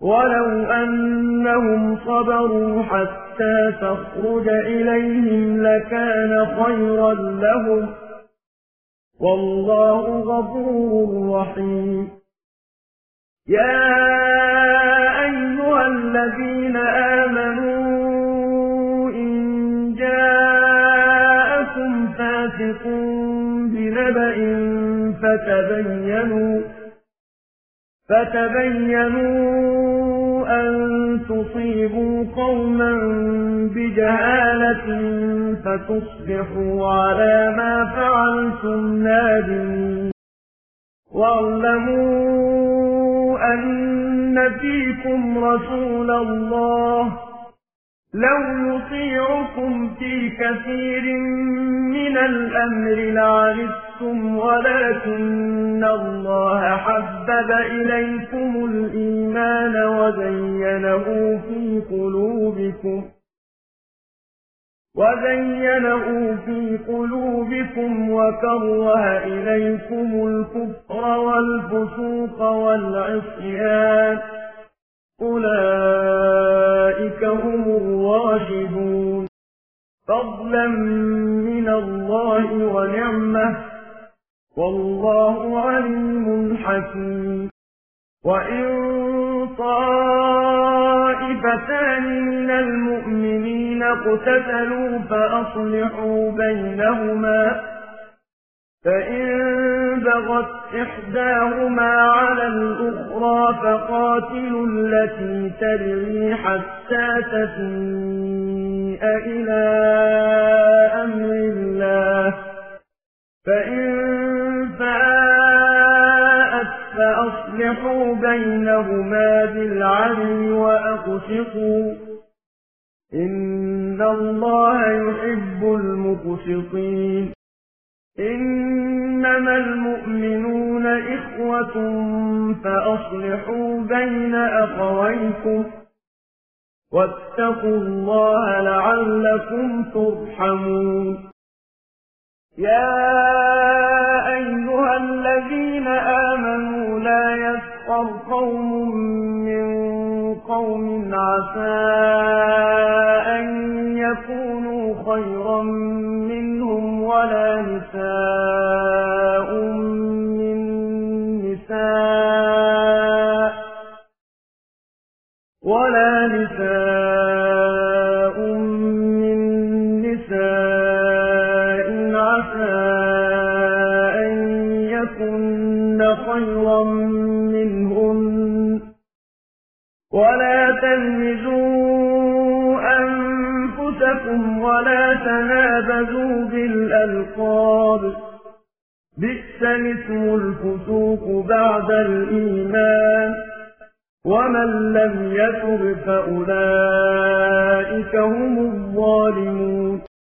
ولو أنهم صبروا حتى تخرج إليهم لكان خيرا لهم والله غفور رحيم. يا أيها الذين آمنوا إن جاءكم فاسق بنبأ فتبينوا أن تصيبوا قوما بجهالة فتصبحوا على ما فعلتم نادمين. واعلموا أن فيكم رسول الله لو يطيعكم في كثير من الأمر لعنتم ولكن الله حبب إليكم الإيمان وزينه في قلوبكم وكره إليكم الكفر والفسوق والعصيان أولئك هم الراشدون فضلا من الله ونعمة والله عليم حكيم. وإن طائفتان من المؤمنين اقتتلوا فأصلحوا بينهما فإن بغت إحداهما على الأخرى فقاتلوا التي تبغي حتى تفيء إلى أمر الله فإن فاءت فأصلحوا بينهما بالعدل وأقسطوا إن الله يحب المقسطين. إنما المؤمنون إخوة فأصلحوا بين أخويكم واتقوا الله لعلكم ترحمون. يا أيها الذين آمنوا لا يسخر قوم من قوم عسى أن يكونوا خيرا منهم ولا نساء من نساء عسى أن يكن خيرا منهن ولا تلمزوا أنفسكم ولا تنابزوا بالألقاب بئس الاسم الفسوق بعد الإيمان ومن لم يتب فأولئك هم الظالمون.